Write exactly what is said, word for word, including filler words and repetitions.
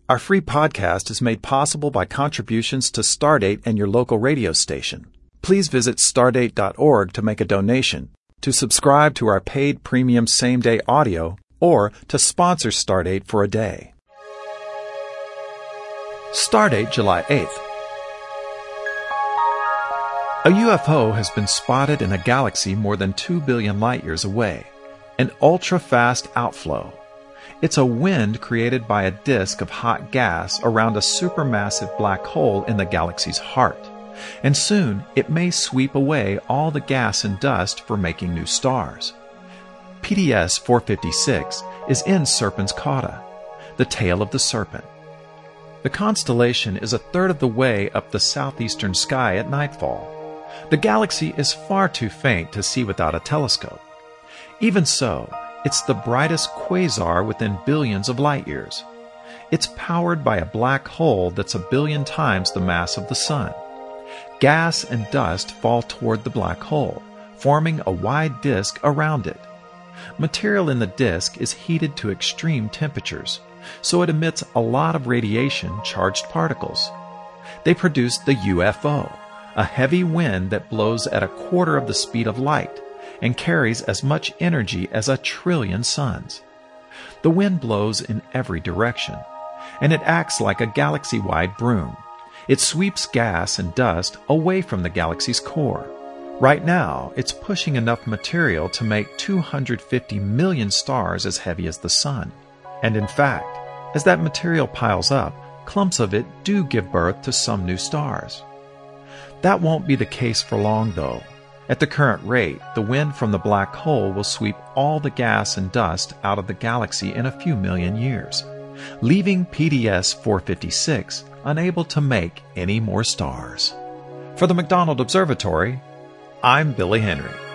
Our free podcast is made possible by contributions to Stardate and your local radio station. Please visit stardate dot org to make a donation, to subscribe to our paid premium same-day audio, or to sponsor Stardate for a day. Stardate, July eighth. A U F O has been spotted in a galaxy more than two billion light-years away, an ultra-fast outflow. It's a wind created by a disk of hot gas around a supermassive black hole in the galaxy's heart, and soon it may sweep away all the gas and dust for making new stars. P D S four fifty-six is in Serpens Cauda, the tail of the serpent. The constellation is a third of the way up the southeastern sky at nightfall. The galaxy is far too faint to see without a telescope. Even so, it's the brightest quasar within billions of light-years. It's powered by a black hole that's a billion times the mass of the Sun. Gas and dust fall toward the black hole, forming a wide disk around it. Material in the disk is heated to extreme temperatures, so it emits a lot of radiation-charged particles. They produce the U F O, a heavy wind that blows at a quarter of the speed of light and carries as much energy as a trillion suns. The wind blows in every direction, and it acts like a galaxy-wide broom. It sweeps gas and dust away from the galaxy's core. Right now, it's pushing enough material to make two hundred fifty million stars as heavy as the Sun. And in fact, as that material piles up, clumps of it do give birth to some new stars. That won't be the case for long, though. At the current rate, the wind from the black hole will sweep all the gas and dust out of the galaxy in a few million years, leaving P D S four fifty-six unable to make any more stars. For the McDonald Observatory, I'm Billy Henry.